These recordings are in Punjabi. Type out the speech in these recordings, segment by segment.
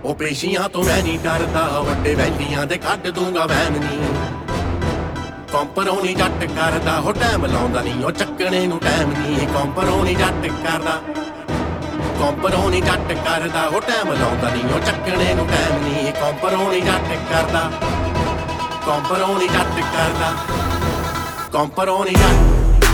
ਉਹ ਪੇਸ਼ੀਆਂ ਤੋਂ ਮੈਂ ਨਹੀਂ ਡਰਦਾ, ਵੱਡੇ ਵੈਲੀਆਂ ਦੇ ਕੱਢ ਦੂੰਗਾ ਵੈਨ ਨੀ। ਕੰਪਰੋਂ ਨੀ ਜੱਟ ਕਰਦਾ, ਹੋ ਟਾਈਮ ਲਾਉਂਦਾ ਨਹੀਂ, ਉਹ ਚੱਕਣੇ ਨੂੰ ਟਾਈਮ ਨਹੀਂ। ਕੰਪਰੋਂ ਨੀ ਜੱਟ ਕਰਦਾ, ਕੰਪਰੋਂ ਨੀ ਜੱਟ ਕਰਦਾ, ਹੋ ਟਾਈਮ ਲਾਉਂਦਾ ਨਹੀਂ, ਉਹ ਚੱਕਣੇ ਨੂੰ ਟਾਈਮ ਨਹੀਂ। ਕੰਪਰੋਂ ਨੀ ਜੱਟ ਕਰਦਾ, ਕੰਪਰੋਂ ਨੀ ਜੱਟ ਕਰਦਾ, ਕੰਪਰੋਂ ਨੀ ਜੱਟ।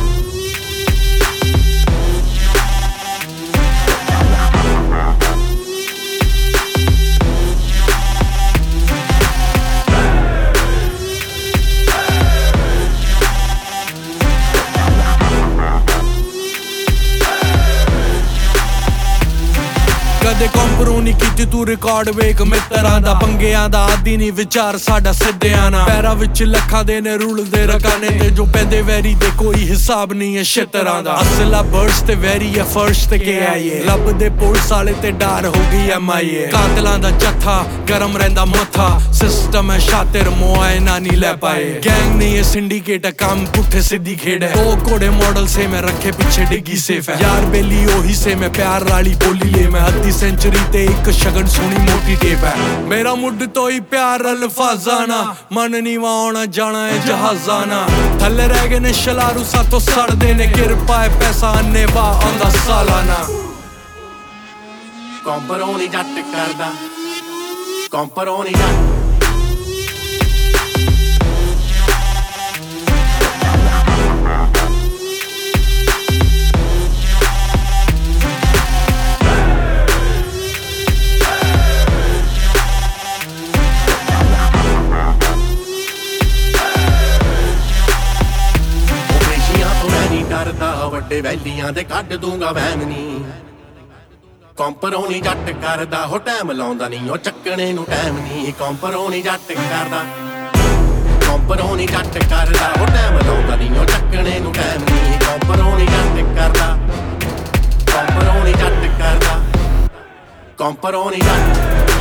ਕਦੇ ਕੰਪਰੋ ਨੀ ਕੀਤੀ ਤੂੰ ਰਿਕਾਰਡ ਵੇਖ ਮਿੱਤਰਾਂ ਦਾ। ਪੰਗਿਆਂ ਦਾ ਆਦੀ ਨੀ ਵਿਚਾਰ ਸਾਡਾ ਸਿੱਧਿਆਂ ਨਾ। ਪੈਰਾਂ ਵਿੱਚ ਲੱਖਾਂ ਦੇ ਨੇ ਰੁਲਦੇ ਰਕਾਨੇ ਤੇ, ਜੋ ਪੈਂਦੇ ਵੈਰੀ ਦੇ ਕੋਈ ਹਿਸਾਬ ਨਹੀਂ ਹੈ ਛਿੱਤਰਾਂ ਦਾ। ਅਸਲਾ ਬਰਸ ਤੇ ਵੈਰੀ ਹੈ ਫਰਸ਼ ਤੇ ਕੇ ਆਈਏ, ਲੱਭਦੇ ਪੁਲਿਸ ਵਾਲੇ ਤੇ ਡਰ ਹੋ ਗਈ MIA। ਕਾਤਲਾਂ ਦਾ ਜੱਥਾ ਗਰਮ ਰਹਿੰਦਾ ਮੱਥਾ, ਸਿਸਟਮ ਹੈ ਸ਼ਾਤਿਰ ਮੁਆਇਨਾ ਨਹੀਂ ਲੈ ਪਾਏ। ਗੈਂਗ ਨਹੀਂ ਹੈ ਸਿੰਡੀਕੇਟ, ਕੰਮ ਪੁੱਠੇ ਸਿੱਧੀ ਖੇਡ ਹੈ। ਦੋ ਘੋੜੇ ਮਾਡਲ ਸੇ ਮੈਂ ਰੱਖੇ ਪਿੱਛੇ ਡਿੱਗੀ ਸੇਫ ਹੈ। ਯਾਰ ਬੇਲੀ ਉਹੀ ਸੇ ਮੈਂ ਪਿਆਰ ਵਾਲੀ ਬੋਲੀ ਲੈ ਮੈਂ। ਅੱਧੀ ਸੈਂਚਰੀ ਤੇ ਇੱਕ ਸ਼ਗਨ ਸੋਹਣੀ ਮੋਟੀ ਟੇਪ ਹੈ। ਮੇਰਾ ਮੁੱਢ ਤੋਂ ਹੀ ਪਿਆਰ ਅਲਫਾਜ਼ਾਂ ਨਾ, ਮਨ ਨੀਵਾਂ ਆਉਣਾ ਜਾਣਾ ਏ ਜਹਾਜ਼ਾਂ ਨਾ। ਥੱਲੇ ਰਹਿ ਗਏ ਨੇ ਸ਼ਲਾਰੂ ਸਾਤੋਂ ਸੜਦੇ ਨੇ, ਕਿਰਪਾ ਏ ਪੈਸਾ ਅੰਨੇ ਵਾਹ ਆਉਂਦਾ ਸਾਲਾਨਾ। ਕੰਪਰੋਂ ਨੀ ਜੱਟ ਕਰਦਾ, ਕੰਪਰੋਂ ਨੀ ਜੱਟ। ਵੱਡੇ ਵੈਲੀਆਂ ਦੇ ਕੱਢ ਦੂੰਗਾ ਵੈਨ ਨੀ। ਕੰਪਰੋਂ ਨੀ ਜੱਟ ਕਰਦਾ, ਹੋ ਟਾਈਮ ਲਾਉਂਦਾ ਨਹੀਂ, ਉਹ ਚੱਕਣੇ ਨੂੰ ਟਾਈਮ ਨਹੀਂ। ਕੰਪਰੋਂ ਨੀ ਜੱਟ ਕਰਦਾ, ਕੰਪਰੋਂ ਨੀ ਜੱਟ ਕਰਦਾ, ਹੋ ਟਾਈਮ ਲਾਉਂਦਾ ਨਹੀਂ, ਉਹ ਚੱਕਣੇ ਨੂੰ ਟਾਈਮ ਨਹੀਂ। ਕੰਪਰੋਂ ਨੀ ਜੱਟ ਕਰਦਾ, ਕੰਪਰੋਂ ਨੀ ਜੱਟ ਕਰਦਾ, ਕੰਪਰੋਂ ਨੀ ਜੱਟ।